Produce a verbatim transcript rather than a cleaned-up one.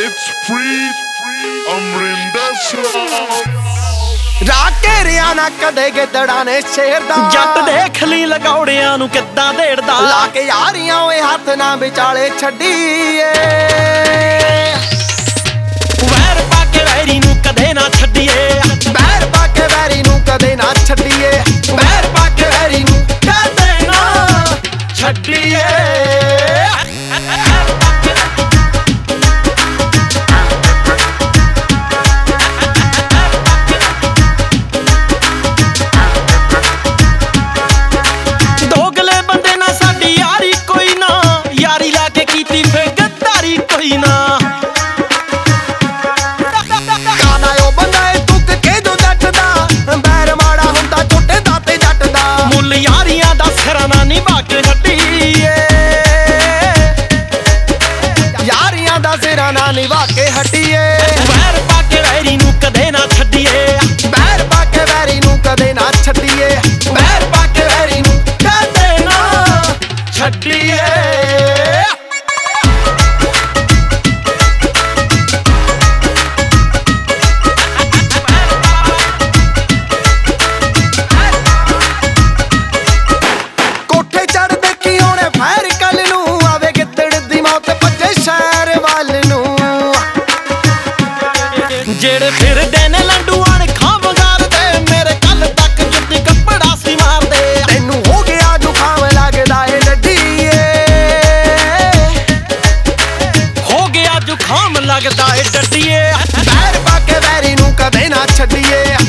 It's free, Amrinder Song। ਰਾਕੇ ਰਿਆ ਨਾ ਕਦੇ ਗਿੱਦੜਾਂ ਨੇ ਸ਼ੇਰ ਦਾ ਜੱਟ ਦੇਖ ਲਈ ਲਗੌੜਿਆਂ ਨੂੰ ਕਿੱਦਾਂ ਢੇੜਦਾ ਲਾ ਕੇ ਯਾਰੀਆਂ ਓਏ ਹੱਥ ਨਾ ਵਿਚਾਲੇ ਛੱਡੀਏ ਵੈਰ ਪਾ ਕੇ ਵੈਰੀ ਨੂੰ ਕਦੇ ਨਾ ਛੱਡੀਏ ਵੈਰ ਪਾ ਕੇ ਵੈਰੀ ਨੂੰ ਕਦੇ ਨਾ ਛੱਡੀਏ ਵੈਰ ਪਾ ਕੇ ਵੈਰੀ ਨੂੰ ਕਦੇ ਨਾ ਛੱਡੀਏ ਨਾ ਨਿਭਾ ਕੇ ਹਟੀਏ ਵੈਰ ਪਾ ਕੇ ਵੈਰੀ ਨੂੰ ਕਦੇ ਨਾ ਛੱਡੀਏ ਵੈਰ ਪਾ ਕੇ ਵੈਰੀ ਨੂੰ ਕਦੇ ਨਾ ਛੱਡੀਏ ਵੈਰ ਪਾ ਕੇ ਵੈਰੀ ਨੂੰ ਕਦੇ ਨਾ ਛੱਡੀਏ ਕੋਠੇ ਚੜ ਦੇਖੀ ਉਹਨੇ ਫੈਰ ਕੱਲ ਨੂੰ ਆਵੇ ਗਿੱਦੜ ਦੀ ਮੌਤ ਭੱਜੇ ਸ਼ਹਿਰ ਵੱਲ ਨੂੰ ਜਿਹੜੇ ਫਿਰਦੇ ਨੇ ਲੰਡੂਆਂ ਖਾਂ ਵਗਾਰਦੇ ਮੇਰੇ ਕੱਲ ਤੱਕ ਜੁੱਤੀ ਕੱਪੜਾ ਸੀ ਮਾਰਦੇ ਤੈਨੂੰ ਹੋ ਗਿਆ ਜ਼ੁਕਾਮ ਲੱਗਦਾ ਏ ਡੱਡੀਏ ਹੋ ਗਿਆ ਜ਼ੁਕਾਮ ਲੱਗਦਾ ਏ ਡੱਡੀਏ ਵੈਰ ਪਾ ਕੇ ਵੈਰੀ ਨੂੰ ਕਦੇ ਨਾ ਛੱਡੀਏ